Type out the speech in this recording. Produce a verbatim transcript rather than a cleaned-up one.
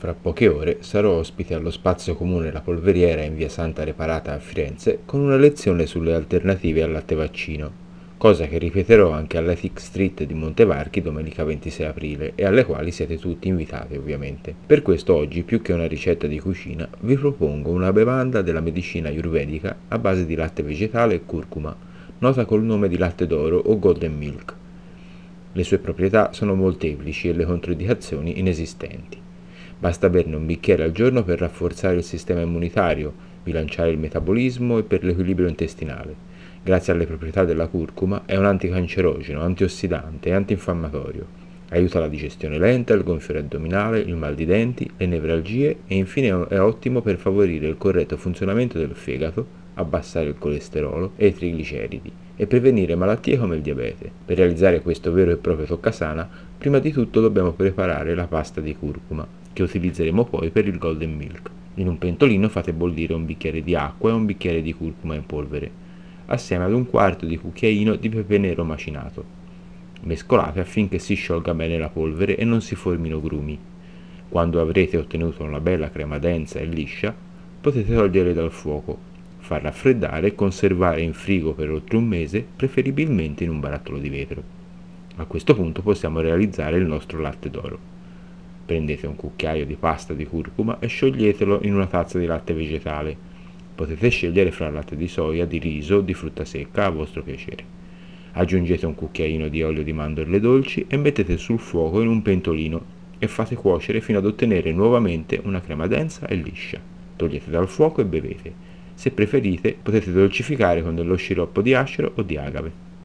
Fra poche ore sarò ospite allo Spazio Comune La Polveriera in via Santa Reparata a Firenze con una lezione sulle alternative al latte vaccino, cosa che ripeterò anche all'Ethic Street di Montevarchi domenica ventisei aprile e alle quali siete tutti invitati ovviamente. Per questo oggi, più che una ricetta di cucina, vi propongo una bevanda della medicina ayurvedica a base di latte vegetale e curcuma, nota col nome di latte d'oro o golden milk. Le sue proprietà sono molteplici e le controindicazioni inesistenti. Basta berne un bicchiere al giorno per rafforzare il sistema immunitario, bilanciare il metabolismo e per l'equilibrio intestinale. Grazie alle proprietà della curcuma è un anticancerogeno, antiossidante e antinfiammatorio. Aiuta la digestione lenta, il gonfiore addominale, il mal di denti, le nevralgie e infine è ottimo per favorire il corretto funzionamento del fegato, abbassare il colesterolo e i trigliceridi e prevenire malattie come il diabete. Per realizzare questo vero e proprio toccasana, prima di tutto dobbiamo preparare la pasta di curcuma, che utilizzeremo poi per il golden milk. In un pentolino fate bollire un bicchiere di acqua e un bicchiere di curcuma in polvere, assieme ad un quarto di cucchiaino di pepe nero macinato. Mescolate affinché si sciolga bene la polvere e non si formino grumi. Quando avrete ottenuto una bella crema densa e liscia, potete togliere dal fuoco, far raffreddare e conservare in frigo per oltre un mese, preferibilmente in un barattolo di vetro. A questo punto possiamo realizzare il nostro latte d'oro. Prendete un cucchiaio di pasta di curcuma e scioglietelo in una tazza di latte vegetale. Potete scegliere fra latte di soia, di riso o di frutta secca a vostro piacere. Aggiungete un cucchiaino di olio di mandorle dolci e mettete sul fuoco in un pentolino e fate cuocere fino ad ottenere nuovamente una crema densa e liscia. Togliete dal fuoco e bevete. Se preferite potete dolcificare con dello sciroppo di acero o di agave.